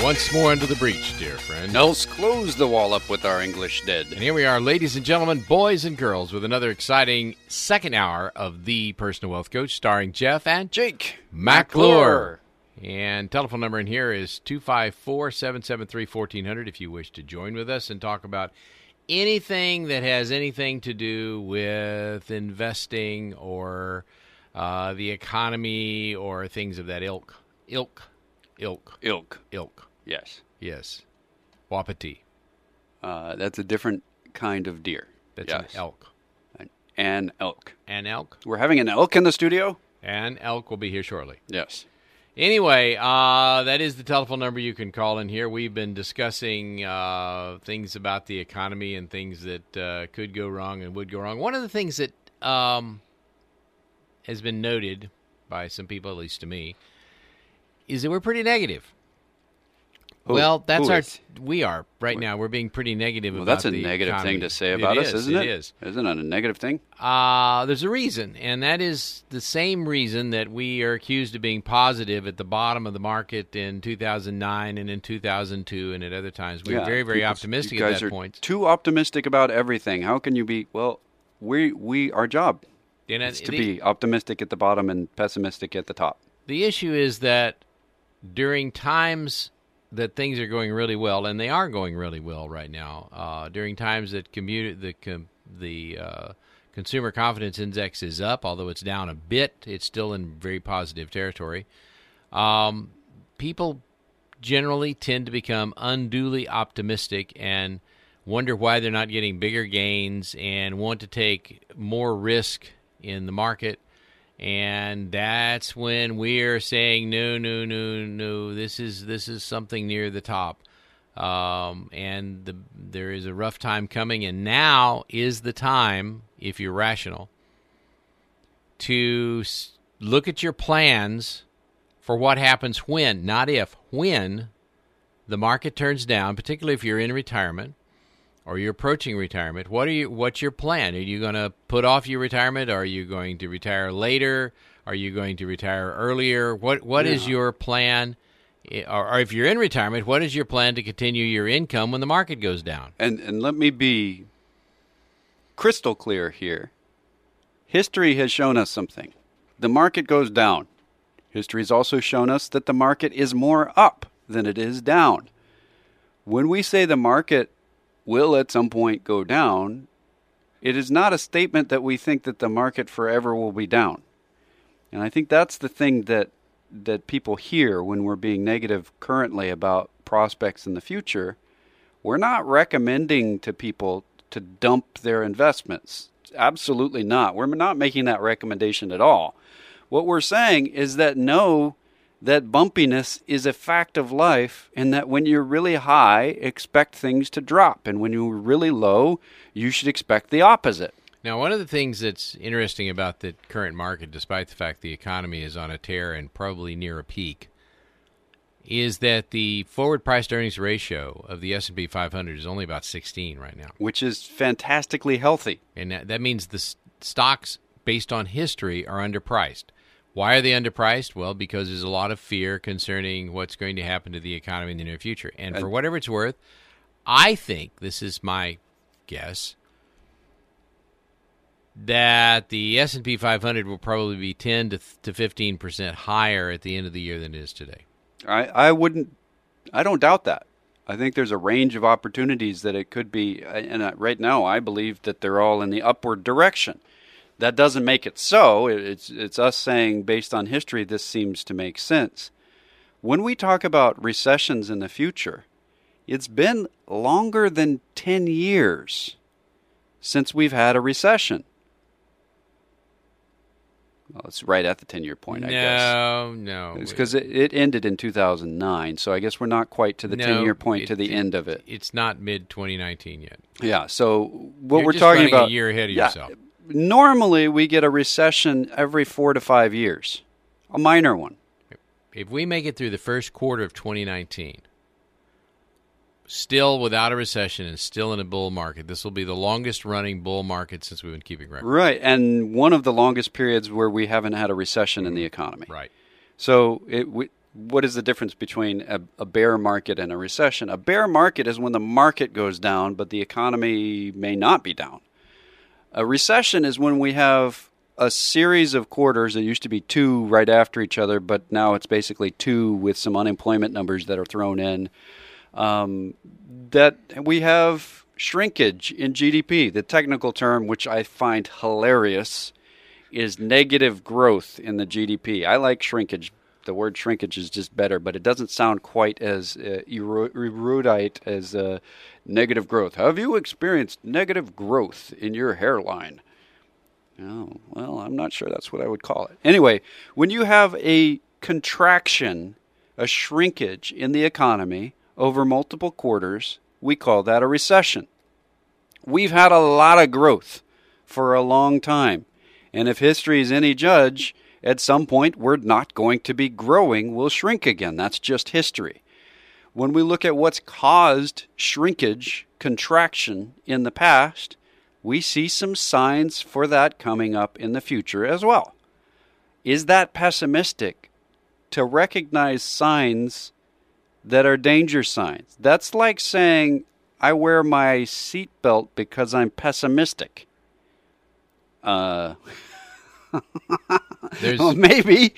Once more under the breach, dear friend. Else close the wall up with our English dead. And here we are, ladies and gentlemen, boys and girls, with another exciting second hour of The Personal Wealth Coach, starring Jeff and Jake McClure. And telephone number in here is 254-773-1400 if you wish to join with us and talk about anything that has anything to do with investing or the economy or things of that ilk. Ilk. Yes. Wapiti. That's a different kind of deer. That's an elk. An elk. An elk? We're having an elk in the studio? An elk will be here shortly. Yes. Anyway, that is the telephone number you can call in here. We've been discussing things about the economy and things that could go wrong and would go wrong. One of the things that has been noted by some people, at least to me, is that we're pretty negative. We are right now. We're being pretty negative about the That's a negative economy. Thing to say about us, isn't it? It is. Isn't it a negative thing? There's a reason, and that is the same reason that we are accused of being positive at the bottom of the market in 2009 and in 2002 and at other times. We were very, very optimistic at that point. Too optimistic about everything. How can you be? Well, our job is to be optimistic at the bottom and pessimistic at the top. The issue is that during times that things are going really well, and they are going really well right now, during times that the consumer confidence index is up, although it's down a bit, it's still in very positive territory. People generally tend to become unduly optimistic and wonder why they're not getting bigger gains and want to take more risk in the market. And that's when we're saying, no, this is something near the top. And there is a rough time coming, and now is the time, if you're rational, to look at your plans for what happens when, not if, when the market turns down, particularly if you're in retirement or you're approaching retirement. What's your plan? Are you going to put off your retirement? Are you going to retire later? Are you going to retire earlier? What is your plan? Or if you're in retirement, what is your plan to continue your income when the market goes down? And let me be crystal clear here. History has shown us something. The market goes down. History has also shown us that the market is more up than it is down. When we say the market will at some point go down, it is not a statement that we think that the market forever will be down. And I think that's the thing that people hear when we're being negative currently about prospects in the future. We're not recommending to people to dump their investments. Absolutely not. We're not making that recommendation at all. What we're saying is that know that bumpiness is a fact of life, and that when you're really high, expect things to drop. And when you're really low, you should expect the opposite. Now, one of the things that's interesting about the current market, despite the fact the economy is on a tear and probably near a peak, is that the forward priced earnings ratio of the S&P 500 is only about 16 right now. Which is fantastically healthy. And that means the stocks, based on history, are underpriced. Why are they underpriced? Well, because there's a lot of fear concerning what's going to happen to the economy in the near future. And for whatever it's worth, I think, this is my guess, that the S&P 500 will probably be 10 to 15% higher at the end of the year than it is today. I don't doubt that. I think there's a range of opportunities that it could be, and right now I believe that they're all in the upward direction. That doesn't make it so. It's us saying, based on history, this seems to make sense. When we talk about recessions in the future, it's been longer than 10 years since we've had a recession. Well, it's right at the 10-year point, I guess. No. It's because it ended in 2009, so I guess we're not quite to the 10-year point to the end of it. It's not mid-2019 yet. Yeah, so what You're we're just talking running about... a year ahead of yourself. Normally, we get a recession every 4 to 5 years, a minor one. If we make it through the first quarter of 2019, still without a recession and still in a bull market, this will be the longest running bull market since we've been keeping record. Right, and one of the longest periods where we haven't had a recession in the economy. Right. So what is the difference between a bear market and a recession? A bear market is when the market goes down, but the economy may not be down. A recession is when we have a series of quarters. It used to be 2 right after each other, but now it's basically 2 with some unemployment numbers that are thrown in. That we have shrinkage in GDP. The technical term, which I find hilarious, is negative growth in the GDP. I like shrinkage. The word shrinkage is just better, but it doesn't sound quite as erudite as negative growth. Have you experienced negative growth in your hairline? Oh, well, I'm not sure that's what I would call it. Anyway, when you have a contraction, a shrinkage in the economy over multiple quarters, we call that a recession. We've had a lot of growth for a long time. And if history is any judge, at some point we're not going to be growing, we'll shrink again. That's just history. When we look at what's caused shrinkage, contraction in the past, we see some signs for that coming up in the future as well. Is that pessimistic to recognize signs that are danger signs? That's like saying, I wear my seatbelt because I'm pessimistic. Well, maybe.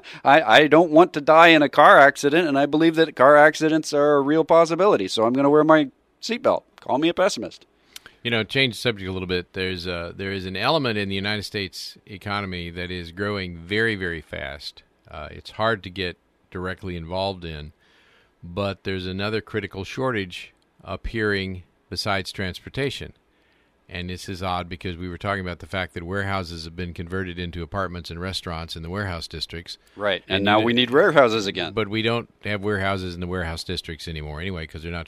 I don't want to die in a car accident, and I believe that car accidents are a real possibility, so I'm going to wear my seatbelt. Call me a pessimist. Change the subject a little bit. There is an element in the United States economy that is growing very, very fast. It's hard to get directly involved in, but there's another critical shortage appearing besides transportation. And this is odd because we were talking about the fact that warehouses have been converted into apartments and restaurants in the warehouse districts. Right, and now we need warehouses again. But we don't have warehouses in the warehouse districts anymore anyway because they're not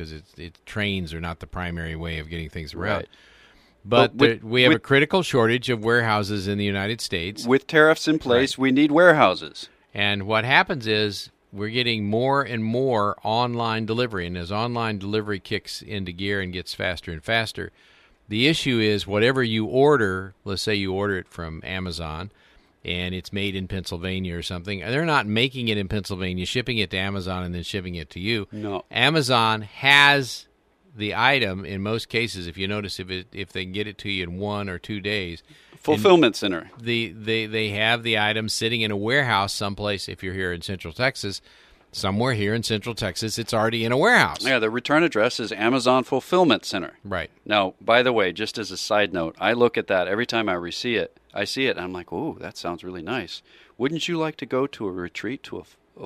trains are not the primary way of getting things around. Right. But we have a critical shortage of warehouses in the United States. With tariffs in place, we need warehouses. And what happens is we're getting more and more online delivery. And as online delivery kicks into gear and gets faster and faster, the issue is whatever you order, let's say you order it from Amazon and it's made in Pennsylvania or something, they're not making it in Pennsylvania, shipping it to Amazon and then shipping it to you. No. Amazon has the item in most cases, if you notice, if they can get it to you in 1 or 2 days. Fulfillment center. They have the item sitting in a warehouse someplace, if you're here in Central Texas. Somewhere here in Central Texas, it's already in a warehouse. Yeah, the return address is Amazon Fulfillment Center. Right. Now, by the way, just as a side note, I look at that every time I see it, and I'm like, ooh, that sounds really nice. Wouldn't you like to go to a retreat to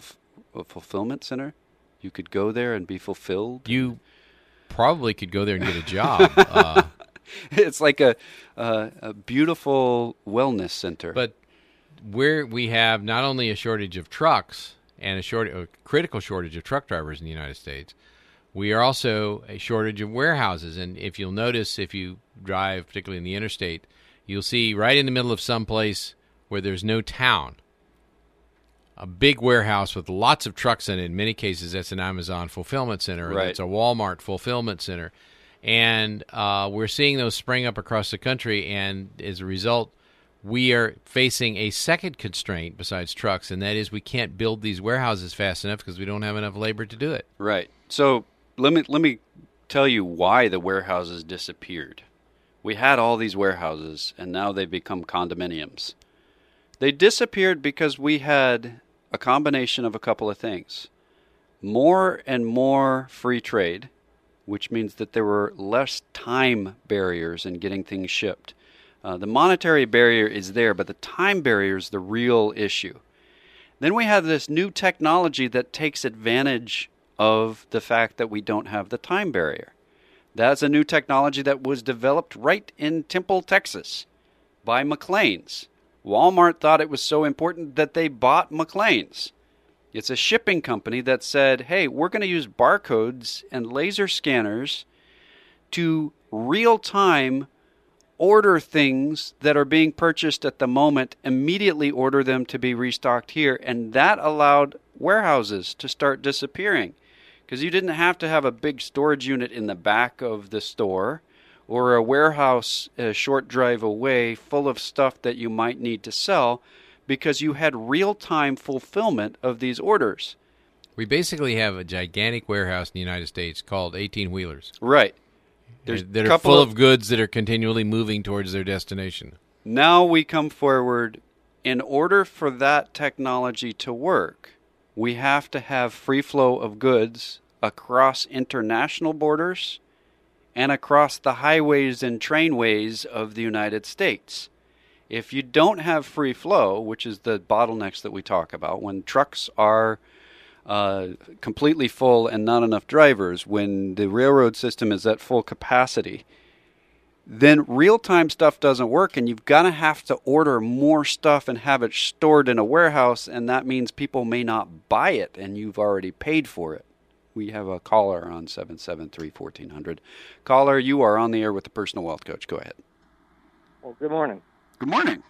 a fulfillment center? You could go there and be fulfilled. You probably could go there and get a job. It's like a beautiful wellness center. But where we have not only a shortage of trucks, and a critical shortage of truck drivers in the United States, we are also a shortage of warehouses. And if you'll notice, if you drive, particularly in the interstate, you'll see right in the middle of some place where there's no town, a big warehouse with lots of trucks in it. In many cases, that's an Amazon fulfillment center, or right. That's a Walmart fulfillment center. And we're seeing those spring up across the country, and as a result, we are facing a second constraint besides trucks, and that is we can't build these warehouses fast enough because we don't have enough labor to do it. Right. So let me tell you why the warehouses disappeared. We had all these warehouses, and now they've become condominiums. They disappeared because we had a combination of a couple of things. More and more free trade, which means that there were less time barriers in getting things shipped. The monetary barrier is there, but the time barrier is the real issue. Then we have this new technology that takes advantage of the fact that we don't have the time barrier. That's a new technology that was developed right in Temple, Texas, by McLane's. Walmart thought it was so important that they bought McLane's. It's a shipping company that said, hey, we're going to use barcodes and laser scanners to real-time order things that are being purchased at the moment, immediately order them to be restocked here. And that allowed warehouses to start disappearing because you didn't have to have a big storage unit in the back of the store or a warehouse a short drive away full of stuff that you might need to sell because you had real-time fulfillment of these orders. We basically have a gigantic warehouse in the United States called 18-wheelers. Right. That are full of goods that are continually moving towards their destination. Now we come forward. In order for that technology to work, we have to have free flow of goods across international borders and across the highways and trainways of the United States. If you don't have free flow, which is the bottlenecks that we talk about, when trucks are completely full and not enough drivers, when the railroad system is at full capacity, then real-time stuff doesn't work, and you've got to have to order more stuff and have it stored in a warehouse, and that means people may not buy it, and you've already paid for it. We have a caller on 773-1400. Caller, you are on the air with the Personal Wealth Coach. Go ahead. Well, good morning. Good morning.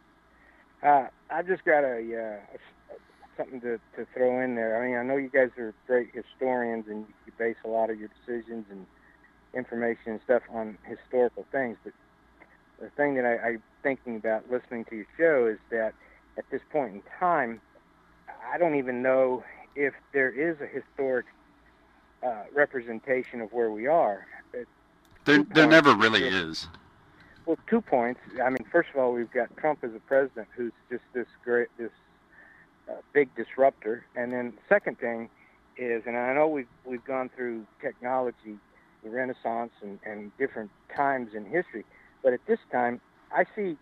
I just got something to throw in there. I mean, I know you guys are great historians, and you base a lot of your decisions and information and stuff on historical things, but the thing that I'm thinking about listening to your show is that at this point in time, I don't even know if there is a historic representation of where we are. There never really is. Well, 2 points. I mean, first of all, we've got Trump as a president who's just this big disruptor, and then the second thing is, and I know we've gone through technology, the Renaissance, and different times in history, but at this time, I see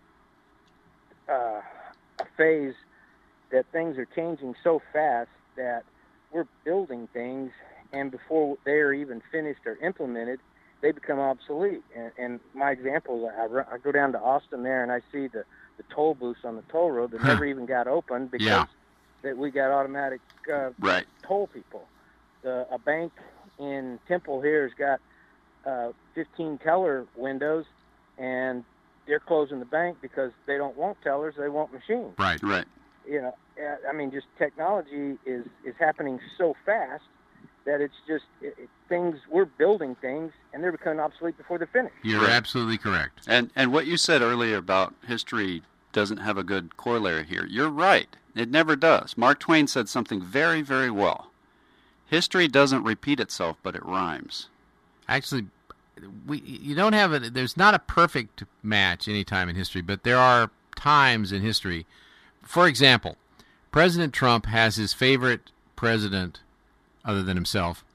a phase that things are changing so fast that we're building things, and before they're even finished or implemented, they become obsolete. And my example, I go down to Austin there, and I see the toll booths on the toll road that never even got opened because that we got automatic toll people. A bank in Temple here has got 15 teller windows, and they're closing the bank because they don't want tellers, they want machines. Right. You know, I mean, just technology is happening so fast that it's just things, we're building things, and they're becoming obsolete before they're finished. You're absolutely correct. And what you said earlier about history doesn't have a good corollary here. You're right. It never does. Mark Twain said something very, very well. History doesn't repeat itself, but it rhymes. Actually, you don't have there's not a perfect match any time in history, but there are times in history. For example, President Trump has his favorite president, other than himself,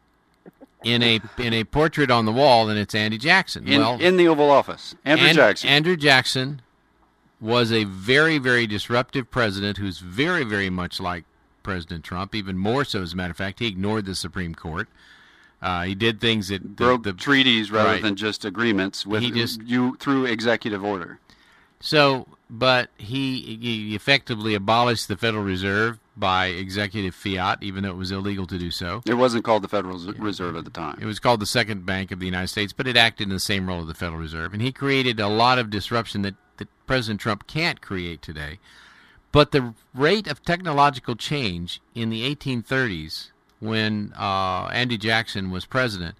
in a portrait on the wall, and it's Andy Jackson. In the Oval Office, Jackson. Andrew Jackson was a very, very disruptive president who's very, very much like President Trump, even more so, as a matter of fact. He ignored the Supreme Court. He did things that broke the treaties rather than just agreements through executive order. So, but he effectively abolished the Federal Reserve by executive fiat, even though it was illegal to do so. It wasn't called the Federal Reserve at the time. It was called the Second Bank of the United States, but it acted in the same role of the Federal Reserve. And he created a lot of disruption that President Trump can't create today. But the rate of technological change in the 1830s, when Andy Jackson was president,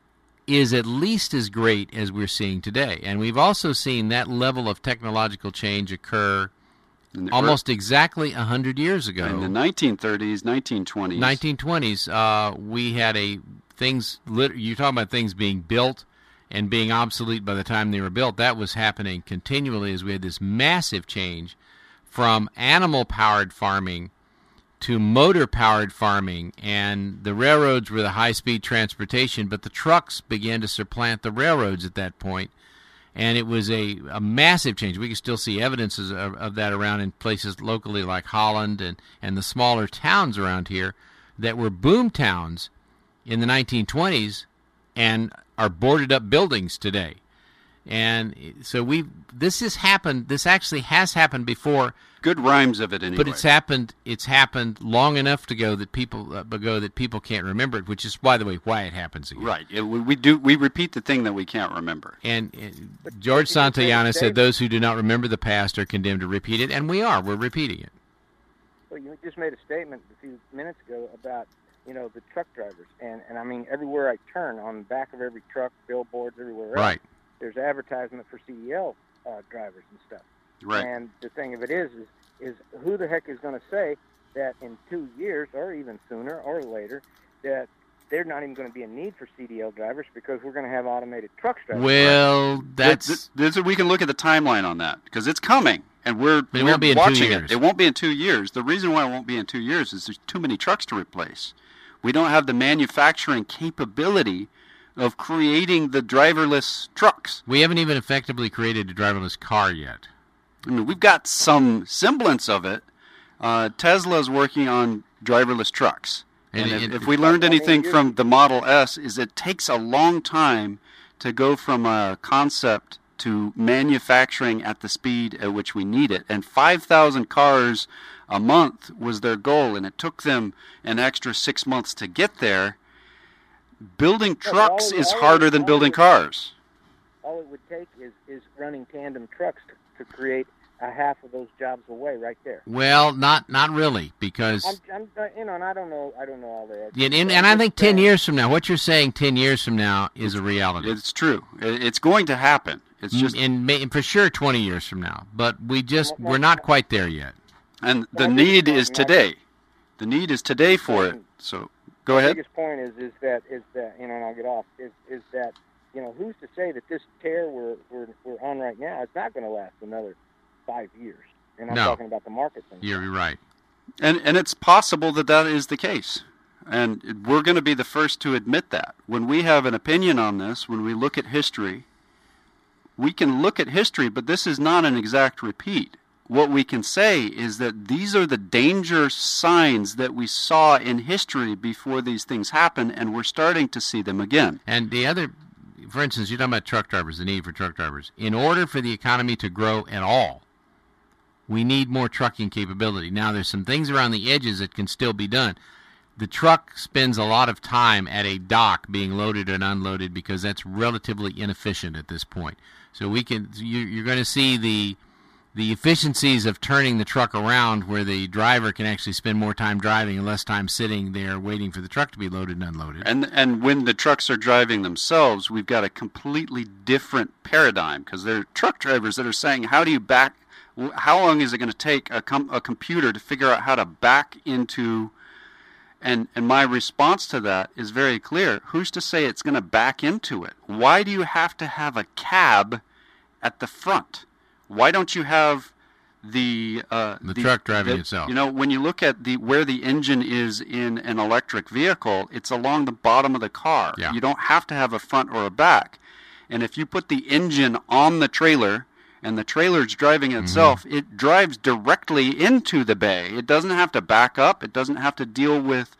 is at least as great as we're seeing today. And we've also seen that level of technological change occur almost exactly 100 years ago. In the 1930s, 1920s. 1920s, we had you're talking about things being built and being obsolete by the time they were built. That was happening continually as we had this massive change from animal-powered farming to motor-powered farming, and the railroads were the high-speed transportation, but the trucks began to supplant the railroads at that point, and it was a massive change. We can still see evidences of that around in places locally like Holland and the smaller towns around here that were boom towns in the 1920s and are boarded-up buildings today. And so this actually has happened before. Good rhymes of it anyway. But it's happened long enough ago that people can't remember it, which is, by the way, why it happens again. Right. We repeat the thing that we can't remember. And George Santayana said those who do not remember the past are condemned to repeat it, and we're repeating it. Well, you just made a statement a few minutes ago about, the truck drivers. And I mean, everywhere I turn, on the back of every truck, billboards, everywhere else, right, there's advertisement for CDL drivers and stuff. Right. And the thing of it is who the heck is going to say that in 2 years or even sooner or later that there's not even going to be a need for CDL drivers because we're going to have automated truck drivers. Well, we can look at the timeline on that because it's coming, and we're won't be in 2 watching years. it. It won't be in 2 years. The reason why it won't be in 2 years is there's too many trucks to replace. We don't have the manufacturing capability of creating the driverless trucks. We haven't even effectively created a driverless car yet. I mean, we've got some semblance of it. Tesla's working on driverless trucks. And if we learned anything from the Model S is it takes a long time to go from a concept to manufacturing at the speed at which we need it. And 5,000 cars a month was their goal, and it took them an extra 6 months to get there. Building trucks is harder than building cars. All it would take is running tandem trucks to create a half of those jobs away right there. Well, not really, because I'm and I don't know all that. Yeah, and I think 10 years from now, what you're saying 10 years from now is a reality. It's true. It's going to happen. It's just and for sure 20 years from now, but we're not quite there yet. And the need is today. The need is today for it. So go ahead. The biggest point is that and I'll get off is that who's to say that this tear we're on right now is not going to last another 5 years? And I'm talking about the market thing. You're right. And it's possible that is the case. And we're going to be the first to admit that. When we have an opinion on this, when we look at history, we can look at history, but this is not an exact repeat. What we can say is that these are the danger signs that we saw in history before these things happen, and we're starting to see them again. And the other, for instance, you're talking about truck drivers, the need for truck drivers. In order for the economy to grow at all, we need more trucking capability. Now, there's some things around the edges that can still be done. The truck spends a lot of time at a dock being loaded and unloaded because that's relatively inefficient at this point. So you're going to see the efficiencies of turning the truck around where the driver can actually spend more time driving and less time sitting there waiting for the truck to be loaded and unloaded. And when the trucks are driving themselves, we've got a completely different paradigm because there are truck drivers that are saying, how long is it going to take a computer to figure out how to back into... And my response to that is very clear. Who's to say it's going to back into it? Why do you have to have a cab at the front? Why don't you have the truck driving itself? When you look at where the engine is in an electric vehicle, it's along the bottom of the car. Yeah. You don't have to have a front or a back. And if you put the engine on the trailer and the trailer's driving itself, it drives directly into the bay. It doesn't have to back up. It doesn't have to deal with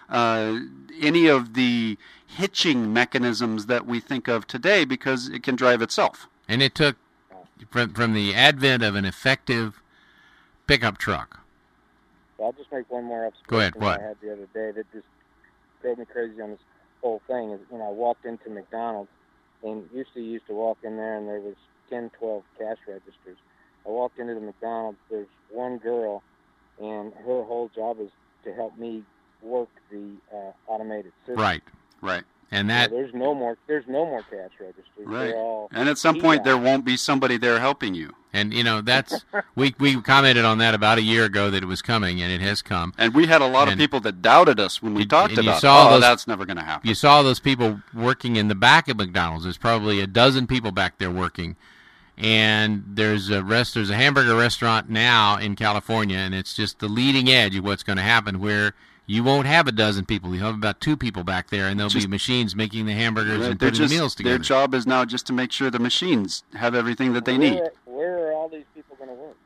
any of the hitching mechanisms that we think of today because it can drive itself. And it took, from the advent of an effective pickup truck. I'll just make one more observation. Go ahead. What? I had the other day that just drove me crazy on this whole thing. Is I walked into McDonald's, and used to walk in there, and there was 10, 12 cash registers. I walked into the McDonald's. There's one girl, and her whole job is to help me work the automated system. Right. And that there's no more cash registers. Right. And at some point there won't be somebody there helping you. And that's we commented on that about a year ago that it was coming, and it has come. And we had a lot of people that doubted us when we talked about that's never going to happen. You saw those people working in the back of McDonald's. There's probably a dozen people back there working. And there's a hamburger restaurant now in California, and it's just the leading edge of what's going to happen, where you won't have a dozen people. You'll have about 2 people back there, and there'll be machines making the hamburgers and putting the meals together. Their job is now just to make sure the machines have everything that they need. Where are all these people going to work?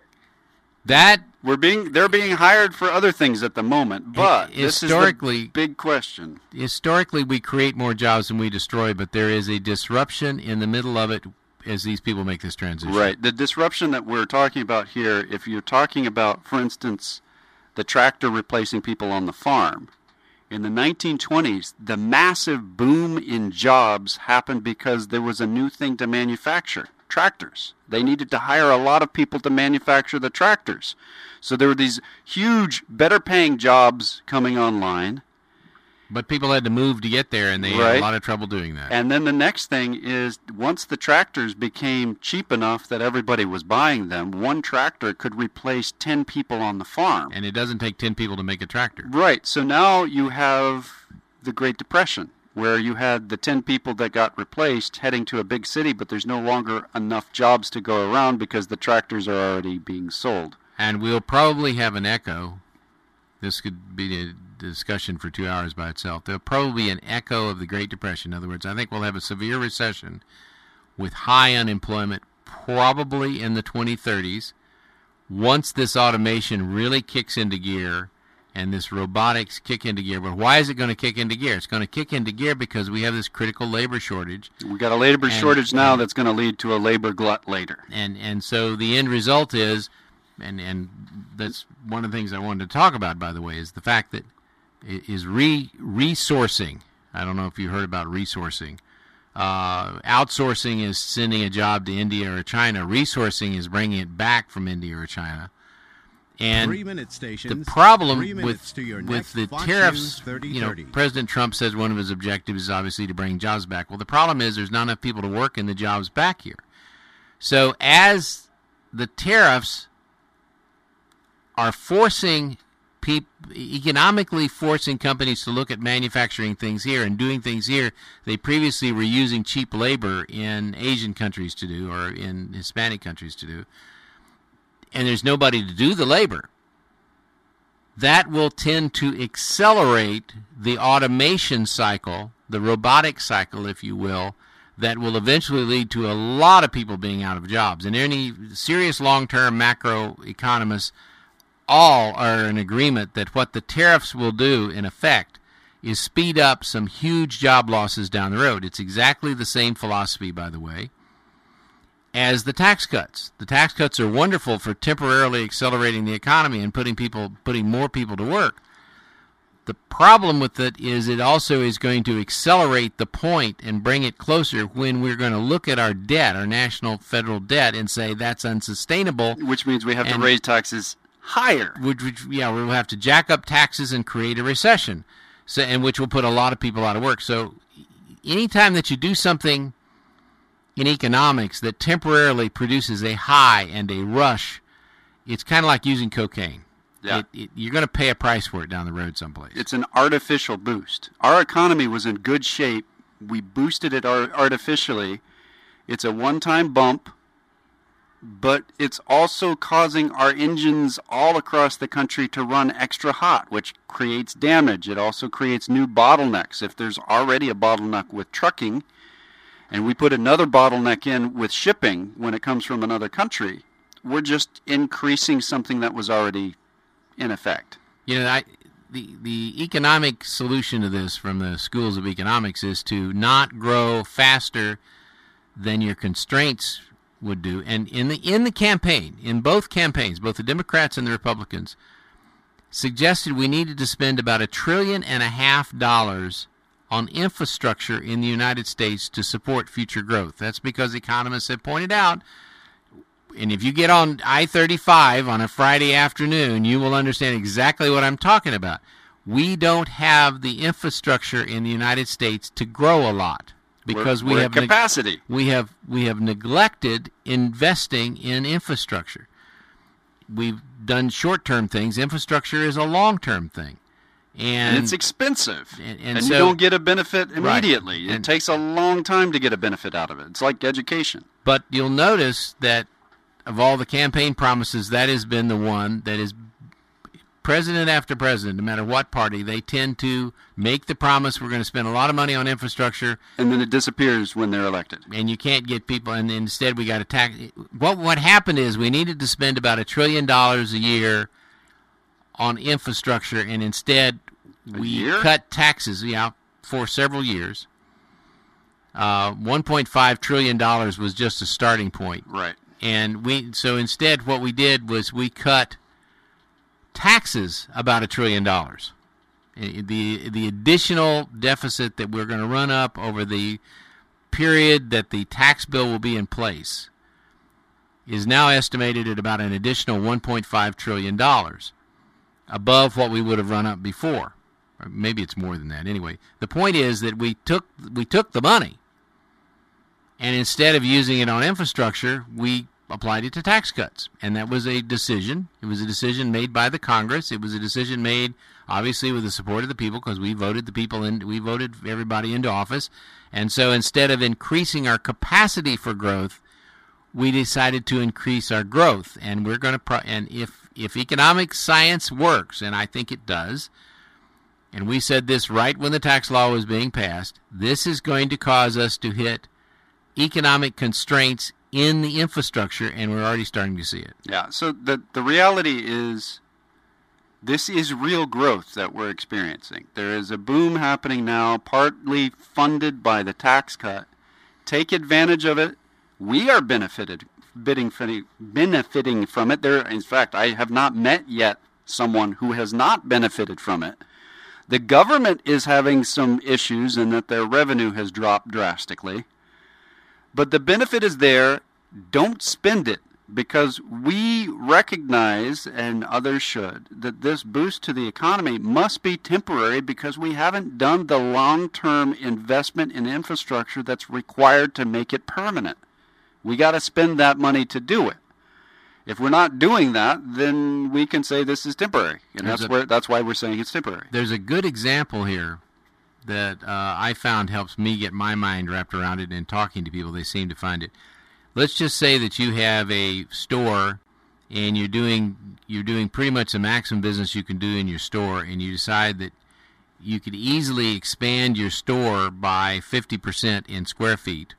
They're being hired for other things at the moment, but this is the big question. Historically, we create more jobs than we destroy, but there is a disruption in the middle of it as these people make this transition. Right. The disruption that we're talking about here, if you're talking about, for instance, the tractor replacing people on the farm, in the 1920s, the massive boom in jobs happened because there was a new thing to manufacture, tractors. They needed to hire a lot of people to manufacture the tractors. So there were these huge, better-paying jobs coming online, But people had to move to get there, and they had a lot of trouble doing that. And then the next thing is, once the tractors became cheap enough that everybody was buying them, one tractor could replace 10 people on the farm. And it doesn't take 10 people to make a tractor. Right. So now you have the Great Depression, where you had the 10 people that got replaced heading to a big city, but there's no longer enough jobs to go around because the tractors are already being sold. And we'll probably have an echo. This could be a discussion for 2 hours by itself. There'll probably be an echo of the Great Depression. In other words, I think we'll have a severe recession with high unemployment probably in the 2030s. Once this automation really kicks into gear and this robotics kick into gear. But why is it going to kick into gear? It's going to kick into gear because we have this critical labor shortage. We've got a labor shortage now that's going to lead to a labor glut later. And so the end result is, and that's one of the things I wanted to talk about, by the way, is the fact that is resourcing. I don't know if you heard about resourcing. Outsourcing is sending a job to India or China. Resourcing is bringing it back from India or China. And the problem with the tariffs, President Trump says one of his objectives is obviously to bring jobs back. Well, the problem is there's not enough people to work in the jobs back here. So as the tariffs are economically forcing companies to look at manufacturing things here and doing things here they previously were using cheap labor in Asian countries to do or in Hispanic countries to do, and there's nobody to do the labor, that will tend to accelerate the automation cycle, the robotic cycle, if you will, that will eventually lead to a lot of people being out of jobs. And any serious long-term macroeconomists all are in agreement that what the tariffs will do, in effect, is speed up some huge job losses down the road. It's exactly the same philosophy, by the way, as the tax cuts. The tax cuts are wonderful for temporarily accelerating the economy and putting more people to work. The problem with it is it also is going to accelerate the point and bring it closer when we're going to look at our debt, our national federal debt, and say that's unsustainable. Which means we have to raise taxes higher. We'll have to jack up taxes and create a recession, and which will put a lot of people out of work. So anytime that you do something in economics that temporarily produces a high and a rush, it's kind of like using cocaine. Yeah. You're going to pay a price for it down the road someplace. It's an artificial boost. Our economy was in good shape. We boosted it artificially. It's a one-time bump, but it's also causing our engines all across the country to run extra hot, which creates damage. It also creates new bottlenecks. If there's already a bottleneck with trucking, and we put another bottleneck in with shipping when it comes from another country, we're just increasing something that was already in effect. The economic solution to this from the schools of economics is to not grow faster than your constraints would do. And in the campaign, in both campaigns, both the Democrats and the Republicans suggested we needed to spend about $1.5 trillion on infrastructure in the United States to support future growth. That's because economists have pointed out, and if you get on I-35 on a Friday afternoon, you will understand exactly what I'm talking about. We don't have the infrastructure in the United States to grow a lot because we have capacity. We have neglected investing in infrastructure. We've done short-term things. Infrastructure is a long-term thing. And it's expensive. And so, you don't get a benefit immediately. Right. It takes a long time to get a benefit out of it. It's like education. But you'll notice that of all the campaign promises, that has been the one that is president after president, no matter what party, they tend to make the promise we're going to spend a lot of money on infrastructure. And then it disappears when they're elected. And you can't get people, and instead we got to tax. What happened is we needed to spend about $1 trillion a year on infrastructure, and instead we cut taxes for several years. $1.5 trillion was just a starting point. Right. And so instead what we did was we cut taxes about $1 trillion. The additional deficit that we're going to run up over the period that the tax bill will be in place is now estimated at about an additional $1.5 trillion above what we would have run up before. Or maybe it's more than that. Anyway, the point is that we took the money, and instead of using it on infrastructure, we applied it to tax cuts. And that was a decision. It was a decision made by the Congress. It was a decision made, obviously, with the support of the people, because we voted the people in. We voted everybody into office. And so instead of increasing our capacity for growth, we decided to increase our growth. And we're going to and if economic science works, and I think it does, and we said this right when the tax law was being passed, this is going to cause us to hit economic constraints in the infrastructure, and we're already starting to see it. Yeah, so the reality is this is real growth that we're experiencing. There is a boom happening now, partly funded by the tax cut. Take advantage of it. We are benefiting from it. In fact, I have not met yet someone who has not benefited from it. The government is having some issues in that their revenue has dropped drastically. But the benefit is there. Don't spend it, because we recognize, and others should, that this boost to the economy must be temporary because we haven't done the long-term investment in infrastructure that's required to make it permanent. We got to spend that money to do it. If we're not doing that, then we can say this is temporary, and that's why we're saying it's temporary. There's a good example here that I found helps me get my mind wrapped around it, and talking to people, they seem to find it. Let's just say that you have a store and you're doing pretty much the maximum business you can do in your store, and you decide that you could easily expand your store by 50% in square feet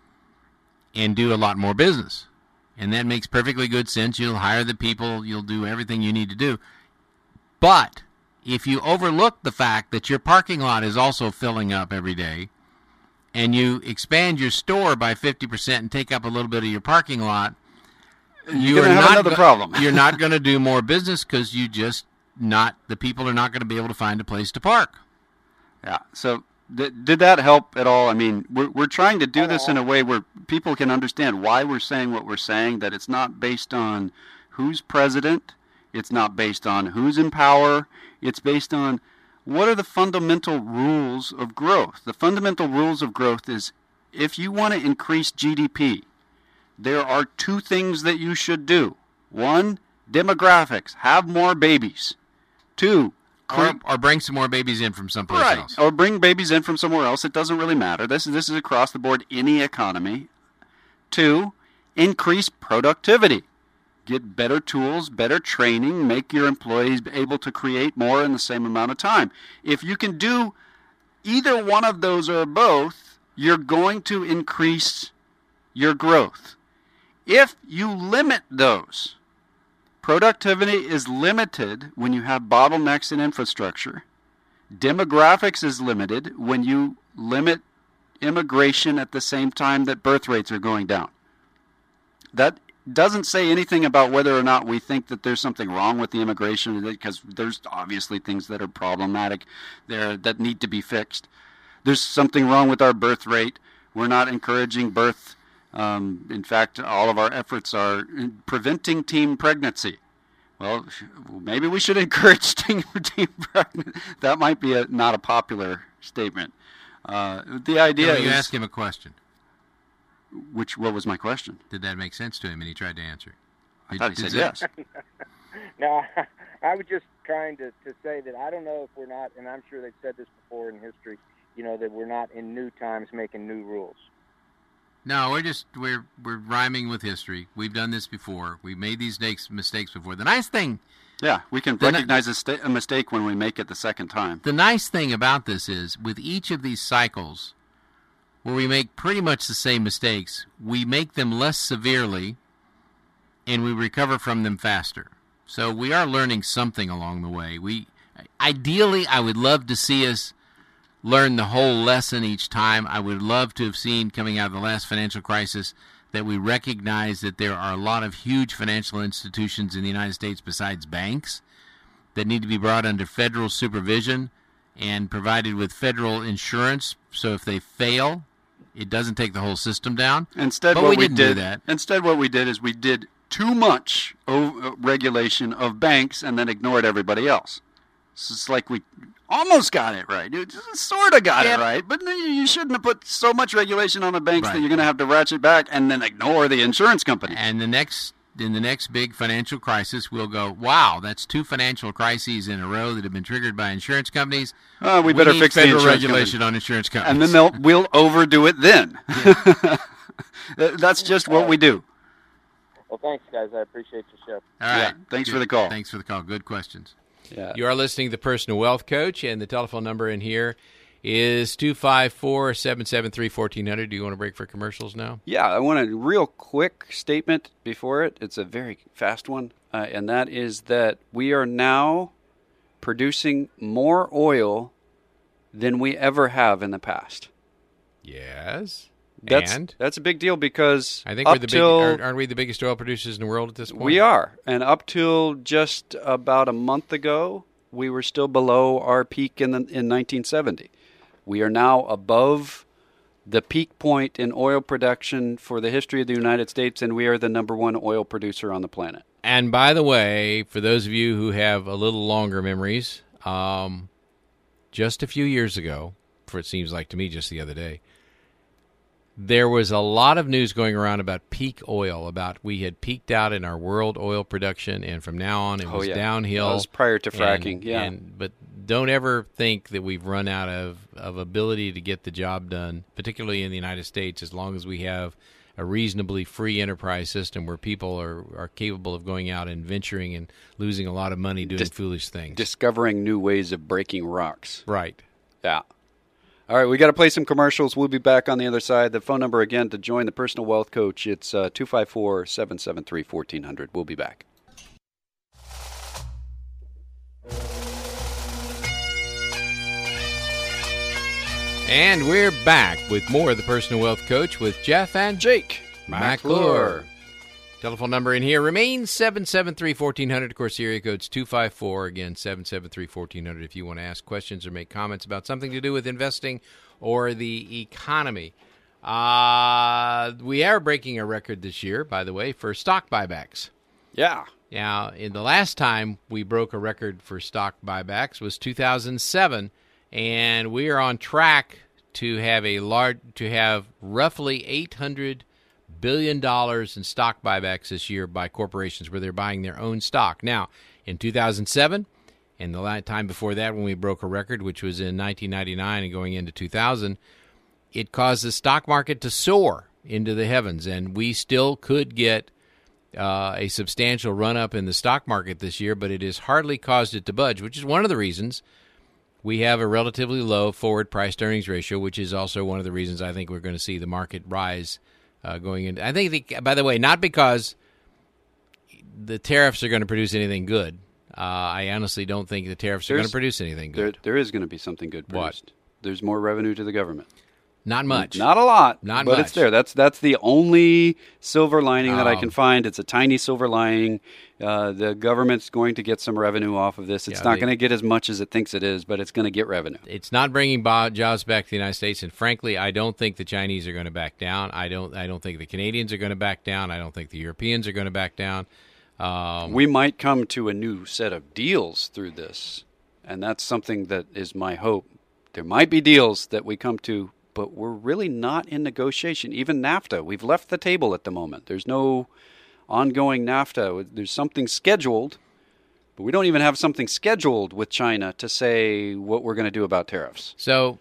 and do a lot more business. And that makes perfectly good sense. You'll hire the people, you'll do everything you need to do. But if you overlook the fact that your parking lot is also filling up every day, and you expand your store by 50% and take up a little bit of your parking lot, you're going to have another problem. You're not going to do more business because the people are not going to be able to find a place to park. Yeah. So did that help at all? I mean, we're trying to do this in a way where people can understand why we're saying what we're saying, that it's not based on who's president. It's not based on who's in power. It's based on what are the fundamental rules of growth. The fundamental rules of growth is, if you want to increase GDP, there are two things that you should do. One, demographics. Have more babies. Two, or bring some more babies in from someplace else. Or bring babies in from somewhere else. It doesn't really matter. This is across the board, any economy. Two, increase productivity. Get better tools, better training, make your employees able to create more in the same amount of time. If you can do either one of those or both, you're going to increase your growth. If you limit those, productivity is limited when you have bottlenecks in infrastructure. Demographics is limited when you limit immigration at the same time that birth rates are going down. That doesn't say anything about whether or not we think that there's something wrong with the immigration, because there's obviously things that are problematic there that need to be fixed. There's something wrong with our birth rate. We're not encouraging birth. In fact, all of our efforts are preventing teen pregnancy. Well, maybe we should encourage teen pregnancy. That might be not a popular statement. The idea is... You ask him a question. What was my question? Did that make sense to him, and he tried to answer? I thought he said yes. No, I was just trying to say that I don't know if we're not, and I'm sure they've said this before in history, that we're not in new times making new rules. No, we're rhyming with history. We've done this before. We've made these mistakes before. The nice thing... Yeah, we can recognize a mistake when we make it the second time. The nice thing about this is, with each of these cycles, where we make pretty much the same mistakes, we make them less severely, and we recover from them faster. So we are learning something along the way. Ideally, I would love to see us learn the whole lesson each time. I would love to have seen, coming out of the last financial crisis, that we recognize that there are a lot of huge financial institutions in the United States besides banks that need to be brought under federal supervision and provided with federal insurance, so if they fail, it doesn't take the whole system down. Instead, what we did is we did too much regulation of banks and then ignored everybody else. It's like we almost got it right. You sort of got Yep. it right, but you shouldn't have put so much regulation on the banks Right. that you're going to have to ratchet back and then ignore the insurance companies. And in the next big financial crisis, we'll go, wow, that's 2 financial crises in a row that have been triggered by insurance companies. We better need fix the federal insurance regulation company. on insurance And companies. then we'll overdo it then. That's just what we do. Well, thanks, guys. I appreciate your show. All right. Yeah, thanks for Good. the call. Thanks for the call. Good questions. Yeah. You are listening to the Personal Wealth Coach, and the telephone number in here is 254-773-1400. Do you want to break for commercials now? Yeah, I want a real quick statement before it. It's a very fast one, and that is that we are now producing more oil than we ever have in the past. Yes. That's a big deal because I think up we're the till aren't we the biggest oil producers in the world at this point? we are, and up till just about a month ago, we were still below our peak in 1970. We are now above the peak point in oil production for the history of the United States, and we are the number 1 oil producer on the planet. And by the way, for those of you who have a little longer memories, just a few years ago, for it seems like to me just the other day, there was a lot of news going around about peak oil, about we had peaked out in our world oil production, and from now on it was downhill. That was prior to fracking, But don't ever think that we've run out of ability to get the job done, particularly in the United States, as long as we have a reasonably free enterprise system where people are capable of going out and venturing and losing a lot of money doing foolish things. Discovering new ways of breaking rocks. Right. Yeah. All right, we got to play some commercials. We'll be back on the other side. The phone number again to join the Personal Wealth Coach, it's 254-773-1400. We'll be back. And we're back with more of the Personal Wealth Coach with Jeff and Jake McClure. Telephone number in here remains 773-1400. Of course, the area code's 254. Again, 773-1400 if you want to ask questions or make comments about something to do with investing or the economy. We are breaking a record this year, by the way, for stock buybacks. Yeah. Now, in the last time we broke a record for stock buybacks was 2007, and we are on track to have roughly $800 billion in stock buybacks this year by corporations where they're buying their own stock. Now, in 2007, and the time before that when we broke a record, which was in 1999 and going into 2000, it caused the stock market to soar into the heavens, and we still could get a substantial run-up in the stock market this year, but it has hardly caused it to budge, which is one of the reasons we have a relatively low forward price-to-earnings ratio, which is also one of the reasons I think we're going to see the market rise going into. I think, by the way, not because the tariffs are going to produce anything good. I honestly don't think the tariffs are going to produce anything good. There is going to be something good produced. What? There's more revenue to the government. Not much. Not a lot, Not but much. it's there. That's the only silver lining that I can find. It's a tiny silver lining. The government's going to get some revenue off of this. It's not going to get as much as it thinks it is, but it's going to get revenue. It's not bringing jobs back to the United States, and frankly, I don't think the Chinese are going to back down. I don't think the Canadians are going to back down. I don't think the Europeans are going to back down. We might come to a new set of deals through this, and that's something that is my hope. There might be deals that we come to, but we're really not in negotiation. Even NAFTA, we've left the table at the moment. There's no ongoing NAFTA. There's something scheduled, but we don't even have something scheduled with China to say what we're going to do about tariffs. So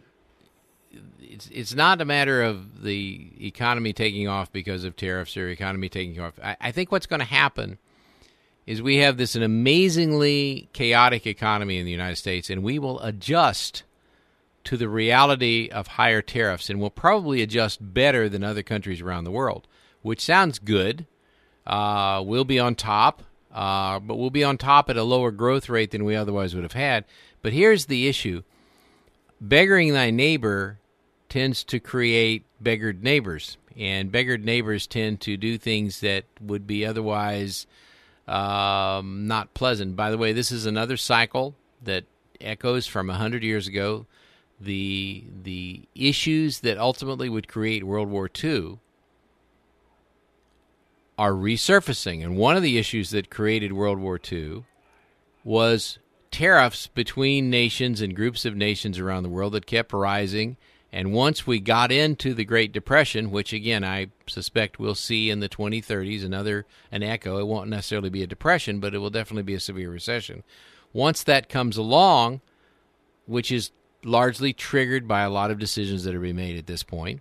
it's not a matter of the economy taking off because of tariffs or economy taking off. I think what's going to happen is we have an amazingly chaotic economy in the United States, and we will adjust to the reality of higher tariffs, and we'll probably adjust better than other countries around the world, which sounds good. We'll be on top, but we'll be on top at a lower growth rate than we otherwise would have had. But here's the issue. Beggaring thy neighbor tends to create beggared neighbors, and beggared neighbors tend to do things that would be otherwise not pleasant. By the way, this is another cycle that echoes from 100 years ago. The issues that ultimately would create World War II are resurfacing. And one of the issues that created World War II was tariffs between nations and groups of nations around the world that kept rising. And once we got into the Great Depression, which, again, I suspect we'll see in the 2030s, an echo. It won't necessarily be a depression, but it will definitely be a severe recession. Once that comes along, which is largely triggered by a lot of decisions that are being made at this point,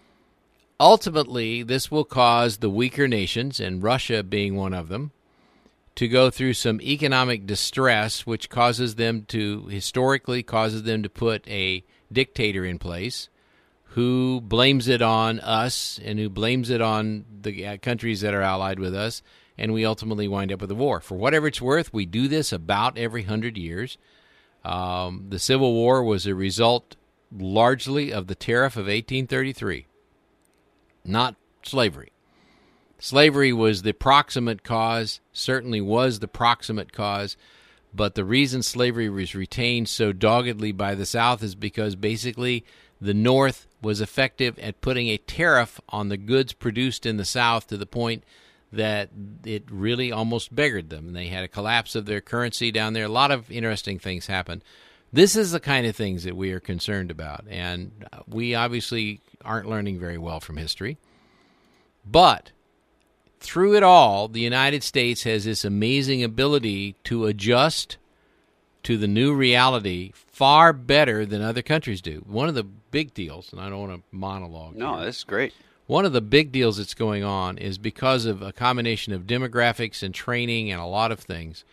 ultimately, this will cause the weaker nations, and Russia being one of them, to go through some economic distress, which historically causes them to put a dictator in place who blames it on us and who blames it on the countries that are allied with us, and we ultimately wind up with a war. For whatever it's worth, we do this about every 100 years. The Civil War was a result largely of the Tariff of 1833, not slavery. Slavery was the proximate cause, certainly was the proximate cause, but the reason slavery was retained so doggedly by the South is because basically the North was effective at putting a tariff on the goods produced in the South to the point that it really almost beggared them. They had a collapse of their currency down there. A lot of interesting things happened. This is the kind of things that we are concerned about, and we obviously aren't learning very well from history. But through it all, the United States has this amazing ability to adjust to the new reality far better than other countries do. One of the big deals, and I don't want to monologue No, here. this is great. One of the big deals that's going on is because of a combination of demographics and training and a lot of things.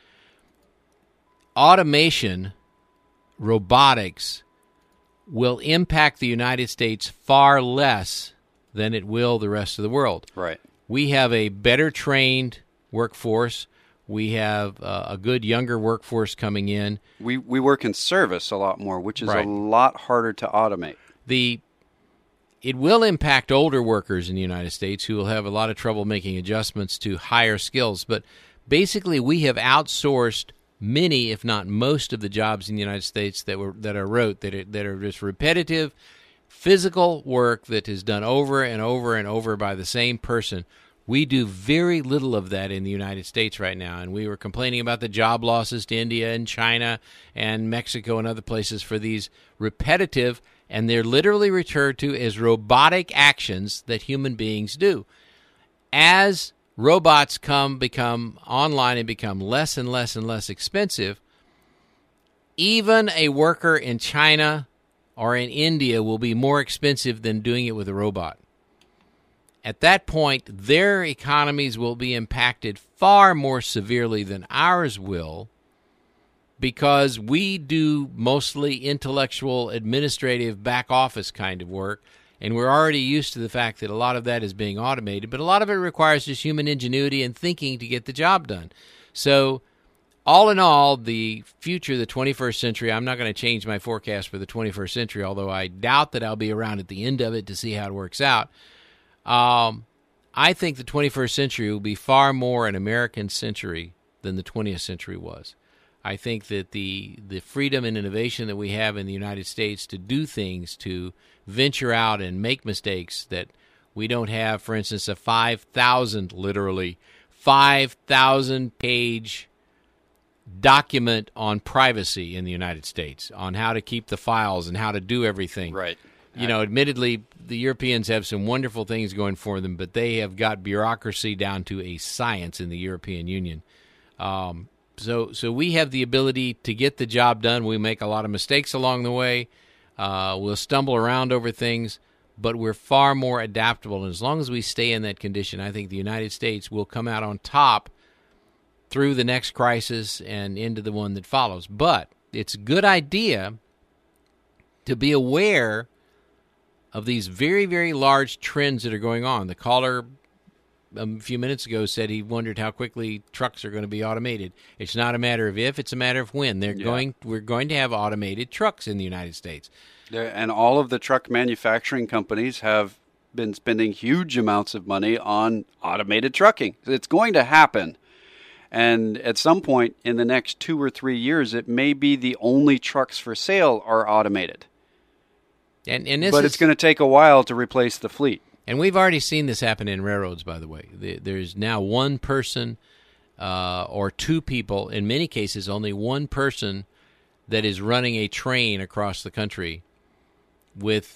Automation, robotics, will impact the United States far less than it will the rest of the world. Right. We have a better trained workforce. We have a good younger workforce coming in. We work in service a lot more, which is Right. a lot harder to automate. It will impact older workers in the United States who will have a lot of trouble making adjustments to higher skills. But basically, we have outsourced many, if not most, of the jobs in the United States that are rote, that are just repetitive, physical work that is done over and over and over by the same person. We do very little of that in the United States right now, and we were complaining about the job losses to India and China and Mexico and other places for these repetitive, and they're literally referred to as robotic actions that human beings do. As robots become online and become less and less and less expensive, even a worker in China or in India will be more expensive than doing it with a robot. At that point, their economies will be impacted far more severely than ours will, because we do mostly intellectual, administrative, back office kind of work, and we're already used to the fact that a lot of that is being automated, but a lot of it requires just human ingenuity and thinking to get the job done. So all in all, the future, the 21st century, I'm not going to change my forecast for the 21st century, although I doubt that I'll be around at the end of it to see how it works out. I think the 21st century will be far more an American century than the 20th century was. I think that the freedom and innovation that we have in the United States to do things, to venture out and make mistakes that we don't have, for instance, a 5,000-page document on privacy in the United States, on how to keep the files and how to do everything. Right. You know, admittedly, the Europeans have some wonderful things going for them, but they have got bureaucracy down to a science in the European Union. So we have the ability to get the job done. We make a lot of mistakes along the way. We'll stumble around over things, but we're far more adaptable. And as long as we stay in that condition, I think the United States will come out on top through the next crisis and into the one that follows. But it's a good idea to be aware of these very, very large trends that are going on. The caller a few minutes ago said he wondered how quickly trucks are going to be automated. It's not a matter of if, it's a matter of when. We're going to have automated trucks in the United States. And all of the truck manufacturing companies have been spending huge amounts of money on automated trucking. It's going to happen. And at some point in the next 2 or 3 years, it may be the only trucks for sale are automated. But it's going to take a while to replace the fleet. And we've already seen this happen in railroads, by the way. There's now one person or two people, in many cases only one person that is running a train across the country with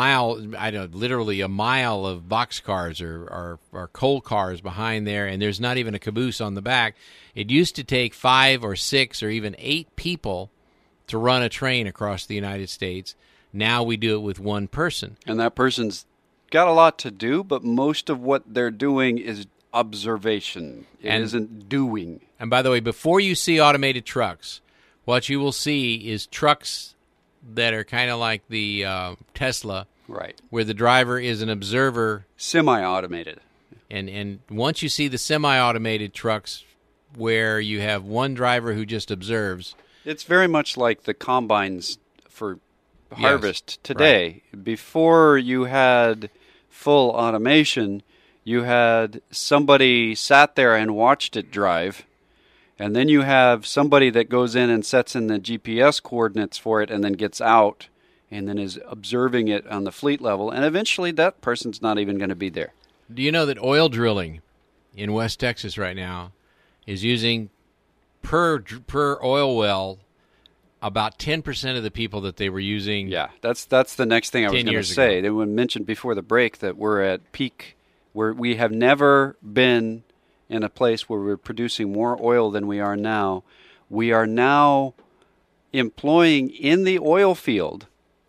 literally a mile of boxcars or coal cars behind there, and there's not even a caboose on the back. It used to take 5 or 6 or even 8 people to run a train across the United States. Now we do it with one person. And that person's got a lot to do, but most of what they're doing is observation. It isn't doing. And by the way, before you see automated trucks, what you will see is trucks that are kind of like the Tesla, right, where the driver is an observer. Semi-automated. And once you see the semi-automated trucks where you have one driver who just observes. It's very much like the combines for harvest today. Right. Before you had full automation, you had somebody sat there and watched it drive. And then you have somebody that goes in and sets in the GPS coordinates for it and then gets out and then is observing it on the fleet level. And eventually that person's not even going to be there. Do you know that oil drilling in West Texas right now is using per oil well about 10% of the people that they were using? Yeah, that's the next thing I was going to say. They mentioned before the break that we're at peak where we have never been in a place where we're producing more oil than we are now. We are now employing in the oil field,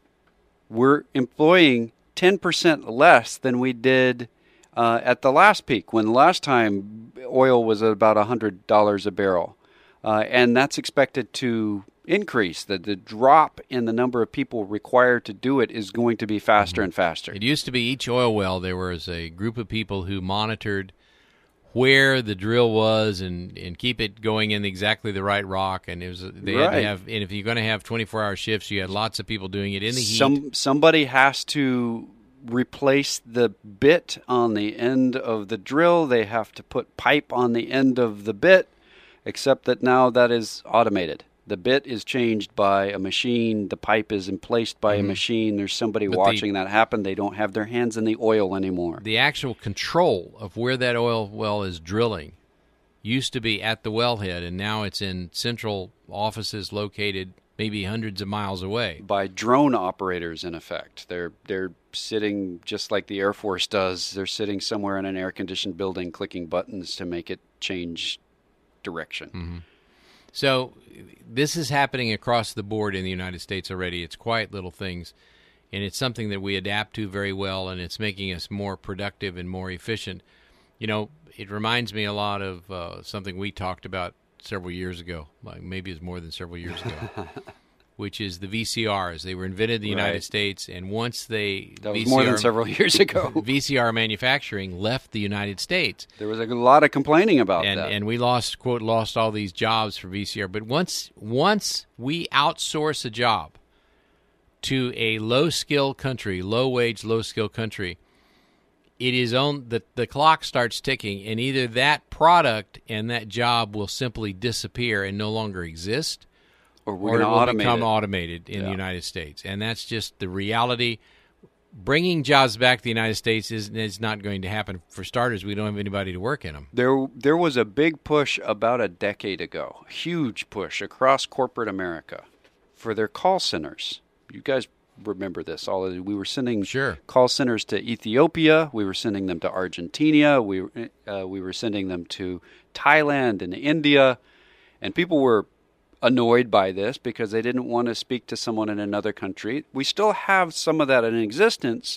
we're employing 10% less than we did at the last peak, when the last time oil was about $100 a barrel. And that's expected to increase. The drop in the number of people required to do it is going to be faster and faster. It used to be each oil well, there was a group of people who monitored where the drill was and keep it going in exactly the right rock, and had to have. And if you're going to have 24-hour shifts, you had lots of people doing it in the heat. Somebody has to replace the bit on the end of the drill. They have to put pipe on the end of the bit, except that now that is automated. The bit is changed by a machine. The pipe is emplaced by a machine. There's somebody watching that happen. They don't have their hands in the oil anymore. The actual control of where that oil well is drilling used to be at the wellhead, and now it's in central offices located maybe hundreds of miles away. By drone operators, in effect. They're sitting just like the Air Force does. They're sitting somewhere in an air-conditioned building clicking buttons to make it change direction. Mm-hmm. So this is happening across the board in the United States already. It's quiet little things, and it's something that we adapt to very well, and it's making us more productive and more efficient. You know, it reminds me a lot of something we talked about several years ago, like maybe it's more than several years ago, which is the VCRs. They were invented in the United States, and once that was more than several years ago. VCR manufacturing left the United States. There was a lot of complaining about that. And we lost all these jobs for VCR. But once we outsource a job to a low-skill country, low-wage, low-skill country, it is the clock starts ticking, and either that product and that job will simply disappear and no longer exist, or it will become automated in the United States. And that's just the reality. Bringing jobs back to the United States is not going to happen. For starters, we don't have anybody to work in them. There was a big push about a decade ago, a huge push across corporate America for their call centers. You guys remember this. We were sending call centers to Ethiopia. We were sending them to Argentina. We were sending them to Thailand and India. And people were annoyed by this because they didn't want to speak to someone in another country. We still have some of that in existence,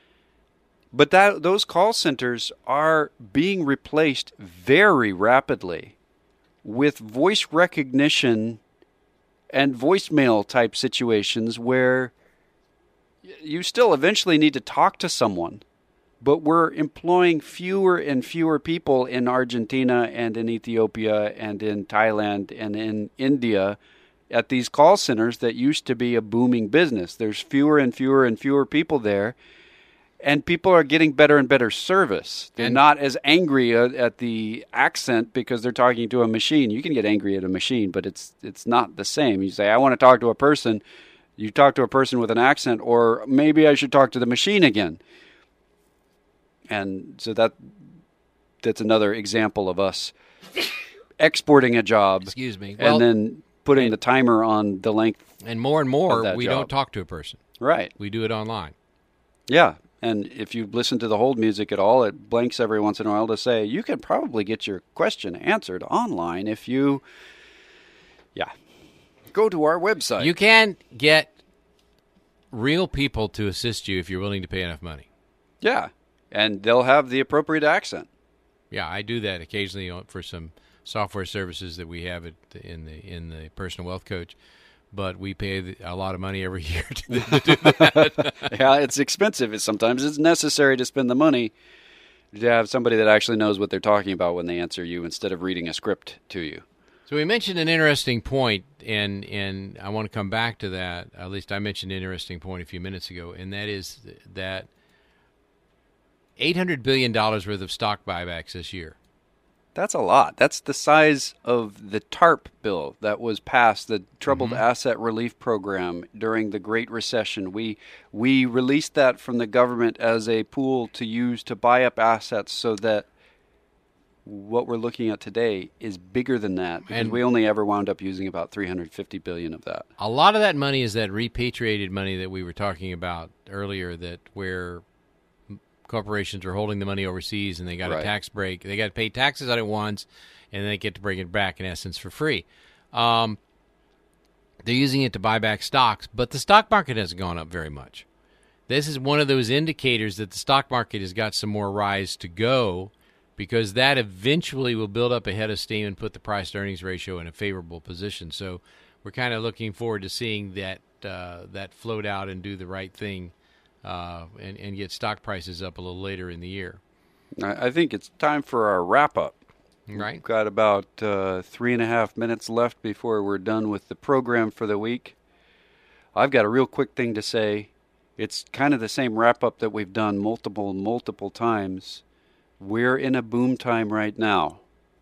but those call centers are being replaced very rapidly with voice recognition and voicemail type situations where you still eventually need to talk to someone, but we're employing fewer and fewer people in Argentina and in Ethiopia and in Thailand and in India at these call centers that used to be a booming business. There's fewer and fewer and fewer people there, and people are getting better and better service. They're not as angry at the accent because they're talking to a machine. You can get angry at a machine, but it's not the same. You say, I want to talk to a person. You talk to a person with an accent, or maybe I should talk to the machine again. And so that's another example of us exporting a job. Excuse me. And then putting the timer on the length. And more, we don't talk to a person. Right. We do it online. Yeah. And if you listen to the hold music at all, it blinks every once in a while to say, you can probably get your question answered online if you, go to our website. You can get real people to assist you if you're willing to pay enough money. Yeah. And they'll have the appropriate accent. Yeah, I do that occasionally for some software services that we have in the Personal Wealth Coach. But we pay a lot of money every year to do that. Yeah, it's expensive. Sometimes it's necessary to spend the money to have somebody that actually knows what they're talking about when they answer you instead of reading a script to you. So we mentioned an interesting point, and I want to come back to that. At least I mentioned an interesting point a few minutes ago, and that is that $800 billion worth of stock buybacks this year. That's a lot. That's the size of the TARP bill that was passed, the Troubled Asset Relief Program during the Great Recession. We released that from the government as a pool to use to buy up assets so that what we're looking at today is bigger than that. And we only ever wound up using about $350 billion of that. A lot of that money is that repatriated money that we were talking about earlier, that where corporations are holding the money overseas and they got a tax break. They got to pay taxes on it once, and they get to bring it back, in essence, for free. They're using it to buy back stocks, but the stock market hasn't gone up very much. This is one of those indicators that the stock market has got some more rise to go, because that eventually will build up a head of steam and put the price-to-earnings ratio in a favorable position. So we're kind of looking forward to seeing that float out and do the right thing. And get stock prices up a little later in the year. I think it's time for our wrap-up. Right. We've got about 3.5 minutes left before we're done with the program for the week. I've got a real quick thing to say. It's kind of the same wrap-up that we've done multiple times. We're in a boom time right now.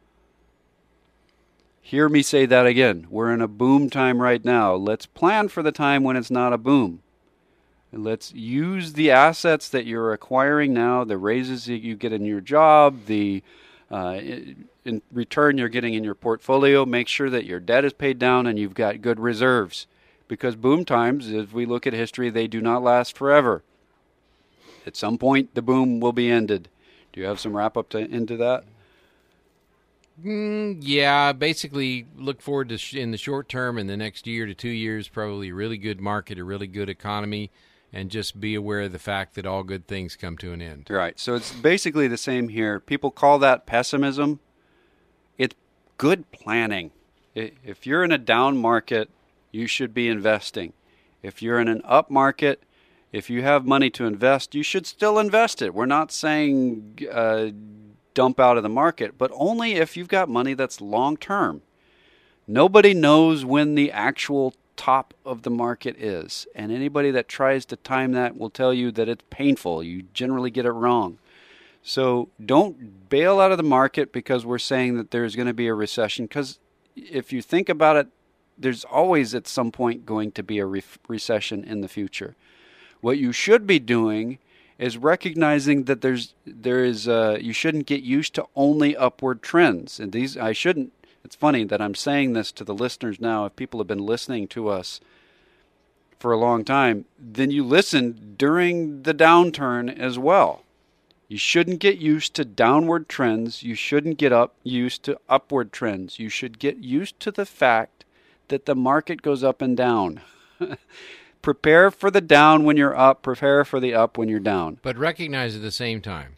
Hear me say that again. We're in a boom time right now. Let's plan for the time when it's not a boom. Let's use the assets that you're acquiring now, the raises that you get in your job, the in return you're getting in your portfolio. Make sure that your debt is paid down and you've got good reserves. Because boom times, if we look at history, they do not last forever. At some point, the boom will be ended. Do you have some wrap-up into that? Yeah, basically look forward to, in the short term, in the next year to 2 years, probably a really good market, a really good economy. And just be aware of the fact that all good things come to an end. Right. So it's basically the same here. People call that pessimism. It's good planning. If you're in a down market, you should be investing. If you're in an up market, if you have money to invest, you should still invest it. We're not saying dump out of the market, but only if you've got money that's long term. Nobody knows when the actual top of the market is, and anybody that tries to time that will tell you that it's painful. You generally get it wrong. So don't bail out of the market because we're saying that there's going to be a recession, because if you think about it, there's always at some point going to be a recession in the future. What you should be doing is recognizing that you shouldn't get used to only upward trends. And it's funny that I'm saying this to the listeners now. If people have been listening to us for a long time, then you listen during the downturn as well. You shouldn't get used to downward trends. You shouldn't get used to upward trends. You should get used to the fact that the market goes up and down. Prepare for the down when you're up. Prepare for the up when you're down. But recognize at the same time,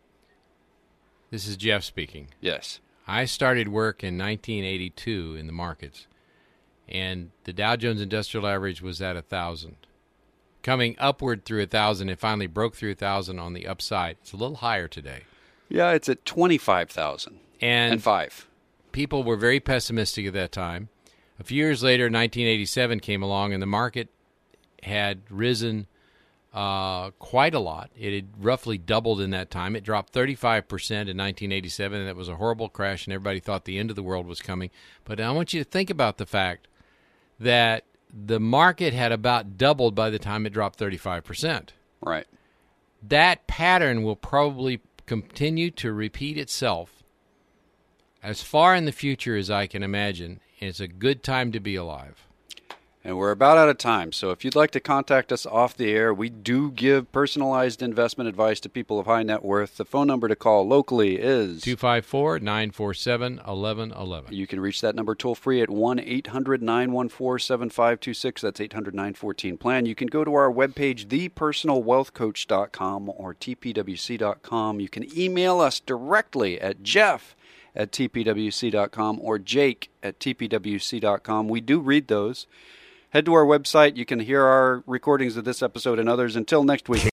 this is Jeff speaking. Yes. I started work in 1982 in the markets, and the Dow Jones Industrial Average was at 1,000. Coming upward through 1,000, it finally broke through 1,000 on the upside. It's a little higher today. Yeah, it's at 25,000 and 5. People were very pessimistic at that time. A few years later, 1987 came along, and the market had risen quite a lot. It had roughly doubled in that time. It dropped 35% in 1987, and that was a horrible crash, and everybody thought the end of the world was coming. But I want you to think about the fact that the market had about doubled by the time it dropped 35%. Right. That pattern will probably continue to repeat itself as far in the future as I can imagine. and it's a good time to be alive. And we're about out of time, so if you'd like to contact us off the air, we do give personalized investment advice to people of high net worth. The phone number to call locally is 254-947-1111. You can reach that number toll-free at 1-800-914-7526. That's 800-914-PLAN. You can go to our webpage, thepersonalwealthcoach.com or tpwc.com. You can email us directly at jeff@tpwc.com or jake@tpwc.com. We do read those. Head to our website. You can hear our recordings of this episode and others. Until next week.